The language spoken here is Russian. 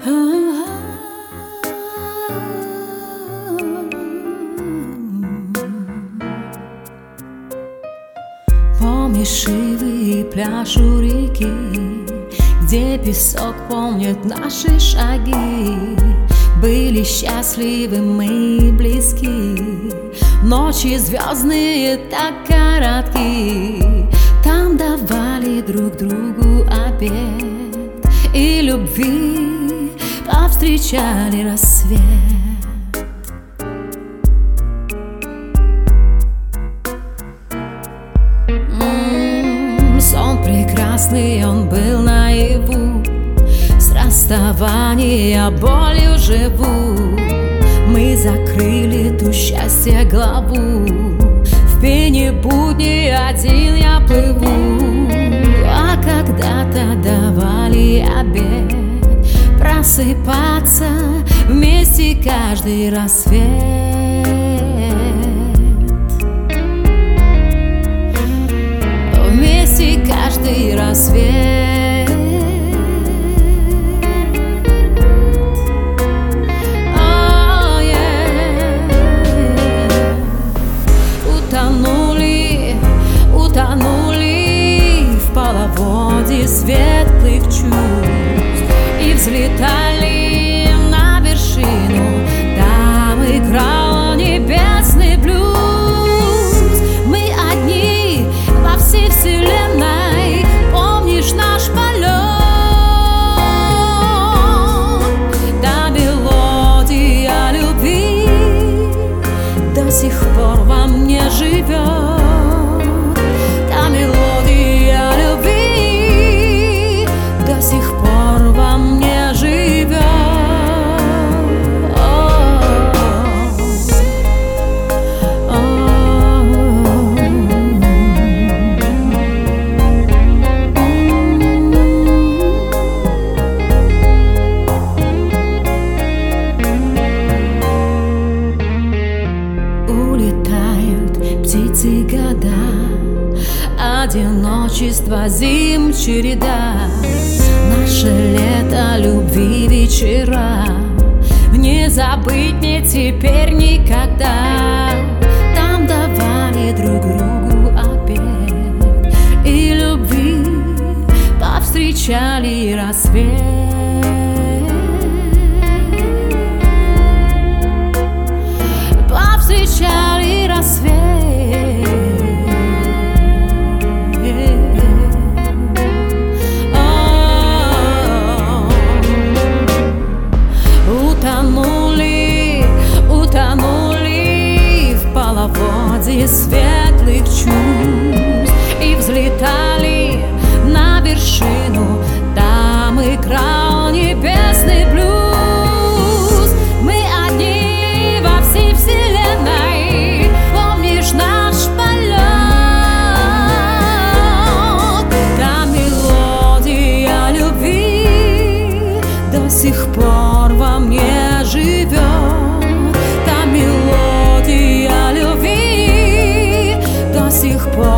Помнишь ивы пляж у реки, где песок помнит наши шаги? Были счастливы мы близки, ночи звездные так коротки. Там давали друг другу обед и любви повстречали рассвет. Сон прекрасный, он был наяву, с расставания болью живу. Мы закрыли ту счастье главу, в пене будни один я плыву. А когда-то давали обед просыпаться вместе каждый рассвет. Вместе каждый рассвет. Oh, yeah. Утонули в половодье светлых чувств и взлетали на вершину. Там играл небесный блюз. Мы одни во всей вселенной, помнишь наш полет? Та мелодия любви до сих пор во мне живет. Та мелодия любви до сих пор во мне живет. Птицы года, одиночество зим череда, наше лето любви вечера не забыть мне теперь никогда. Там давали друг другу обед и любви повстречали рассвет. Повстречали рассвет. Утонули в половодье светлых чувств и взлетали на вершину. Там играл небесный блюз. Мы одни во всей вселенной, помнишь наш полет? Та мелодия любви до сих пор во мне живет. Та мелодия любви до сих пор